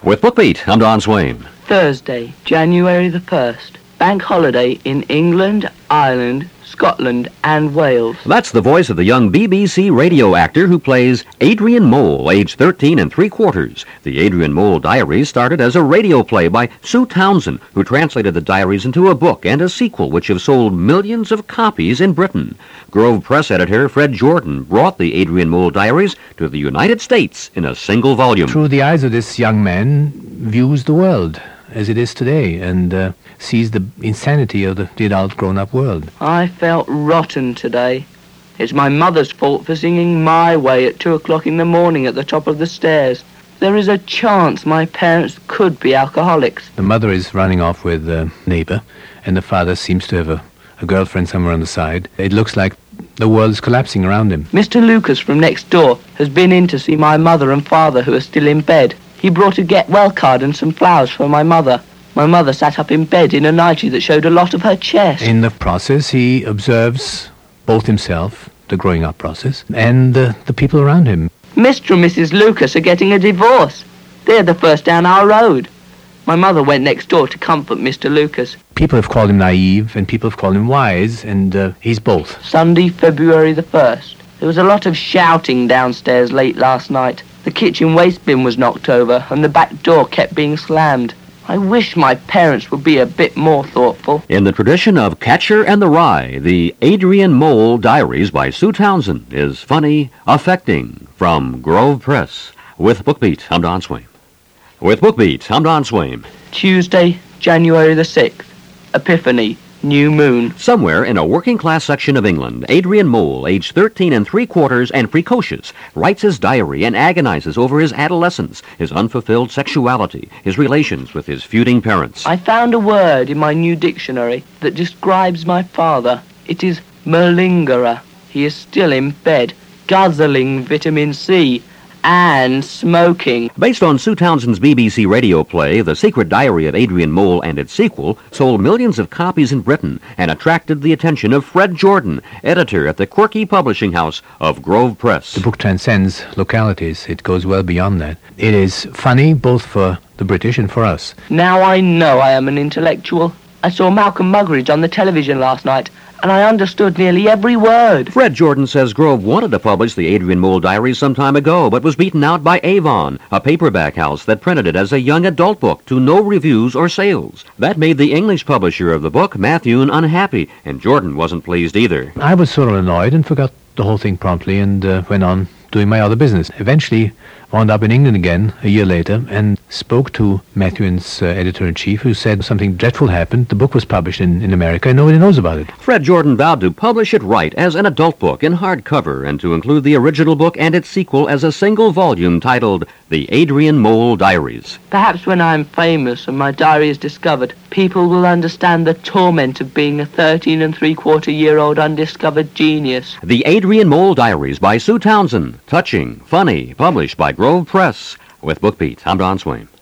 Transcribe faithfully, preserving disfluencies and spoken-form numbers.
With BookBeat, I'm Don Swain. Thursday, January the first. Bank holiday in England, Ireland, Scotland and Wales. That's the voice of the young B B C radio actor who plays Adrian Mole, age thirteen and three quarters. The Adrian Mole Diaries started as a radio play by Sue Townsend, who translated the diaries into a book and a sequel which have sold millions of copies in Britain. Grove Press editor Fred Jordan brought the Adrian Mole Diaries to the United States in a single volume. Through the eyes of this young man, views the world as it is today and uh, sees the insanity of the, the adult grown-up world. I felt rotten today. It's my mother's fault for singing My Way at two o'clock in the morning at the top of the stairs. There is a chance my parents could be alcoholics. The mother is running off with a neighbor, and the father seems to have a, a girlfriend somewhere on the side. It looks like the world is collapsing around him. Mister Lucas from next door has been in to see my mother and father who are still in bed. He brought a get well card and some flowers for my mother. My mother sat up in bed in a nightie that showed a lot of her chest. In the process, he observes both himself, the growing up process, and uh, the people around him. Mister and Missus Lucas are getting a divorce. They're the first down our road. My mother went next door to comfort Mister Lucas. People have called him naive, and people have called him wise, and uh, he's both. Sunday, February the first. There was a lot of shouting downstairs late last night. The kitchen waste bin was knocked over, and the back door kept being slammed. I wish my parents would be a bit more thoughtful. In the tradition of Catcher and the Rye, the Adrian Mole Diaries by Sue Townsend is funny, affecting. From Grove Press. With BookBeat, I'm Don Swain. With BookBeat, I'm Don Swain. Tuesday, January the sixth. Epiphany. New moon. Somewhere in a working-class section of England, Adrian Mole, aged thirteen and three quarters and precocious, writes his diary and agonizes over his adolescence, his unfulfilled sexuality, his relations with his feuding parents. I found a word in my new dictionary that describes my father. It is malingerer. He is still in bed, guzzling vitamin C and smoking. Based on Sue Townsend's B B C radio play, The Secret Diary of Adrian Mole and its sequel sold millions of copies in Britain and attracted the attention of Fred Jordan, editor at the quirky publishing house of Grove Press. The book transcends localities. It goes well beyond that. It is funny both for the British and for us. Now I know I am an intellectual. I saw Malcolm Muggeridge on the television last night, and I understood nearly every word. Fred Jordan says Grove wanted to publish the Adrian Mole Diaries some time ago, but was beaten out by Avon, a paperback house that printed it as a young adult book to no reviews or sales. That made the English publisher of the book, Matthewn, unhappy, and Jordan wasn't pleased either. I was sort of annoyed and forgot the whole thing promptly and uh, went on doing my other business. Eventually wound up in England again a year later and spoke to Matthewn's uh, editor-in-chief, who said something dreadful happened. The book was published in, in America and nobody knows about it. Fred Jordan vowed to publish it right as an adult book in hardcover and to include the original book and its sequel as a single volume titled The Adrian Mole Diaries. Perhaps when I am famous and my diary is discovered, people will understand the torment of being a thirteen and three-quarter year old undiscovered genius. The Adrian Mole Diaries by Sue Townsend. Touching, funny, published by Grove Press. With BookBeat, I'm Don Swain.